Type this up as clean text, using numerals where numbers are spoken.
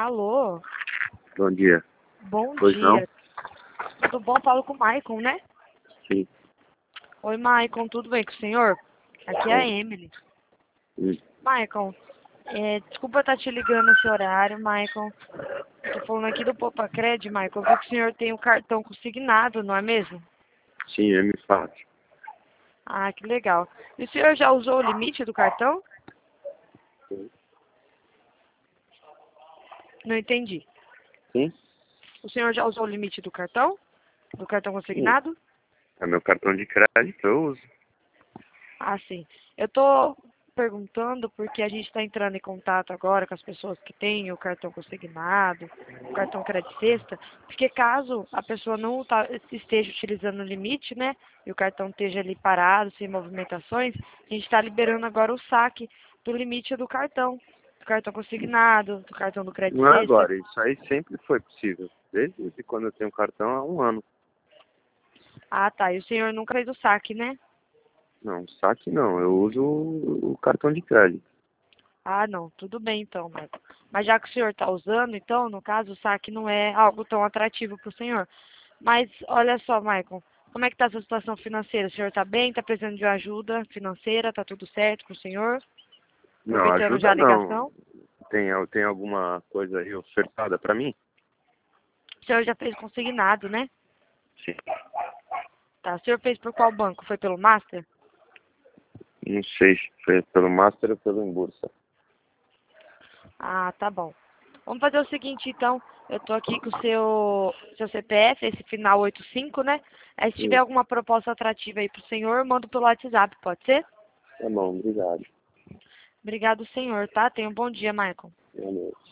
Alô, Bom dia. bom Pois não? dia. Tudo bom? Falo com o Maicon, né? Sim. Oi, Maicon, tudo bem com o senhor? Aqui é a Emily. Hum. Maicon, desculpa estar te ligando nesse horário, Maicon. Tô falando aqui do Popacred, Maicon. Eu vi que o senhor tem o cartão consignado, não é mesmo? Sim, é muito fácil. Ah, que legal. E o senhor já usou o limite do cartão? Sim. Não entendi. Sim? O senhor já usou o limite do cartão? Do cartão Sim. consignado? É meu cartão de crédito, eu uso. Ah, sim. Eu tô perguntando porque a gente está entrando em contato agora com as pessoas que têm o cartão consignado, o cartão crédito sexta, porque caso a pessoa não esteja utilizando o limite, né, e o cartão esteja ali parado, sem movimentações, a gente está liberando agora o saque do limite do cartão consignado, do cartão do crédito Não é sexta. agora, isso aí sempre foi possível. Desde quando eu tenho cartão há 1 ano. Ah, tá. E o senhor nunca fez o saque, né? Não, saque não, eu uso o cartão de crédito. Ah, não, tudo bem então, Marco. Mas já que o senhor está usando, então, no caso, o saque não é algo tão atrativo para o senhor. Mas, olha só, Maicon, como é que está a sua situação financeira? O senhor está bem? Está precisando de ajuda financeira? Está tudo certo com o senhor? Não, Aproveitando já ajuda a não. ligação. Tem alguma coisa aí ofertada pra mim? O senhor já fez consignado, né? Sim. Tá, o senhor fez por qual banco? Foi pelo Master? Não sei se foi pelo Master ou pelo Embursa. Ah, tá bom. Vamos fazer o seguinte, então. Eu tô aqui com o seu CPF, esse final 85, né? Aí, se tiver Sim. alguma proposta atrativa aí pro senhor, eu mando pelo WhatsApp, pode ser? Tá bom, obrigado. Obrigado, senhor, tá? Tenha um bom dia, Michael. Boa noite.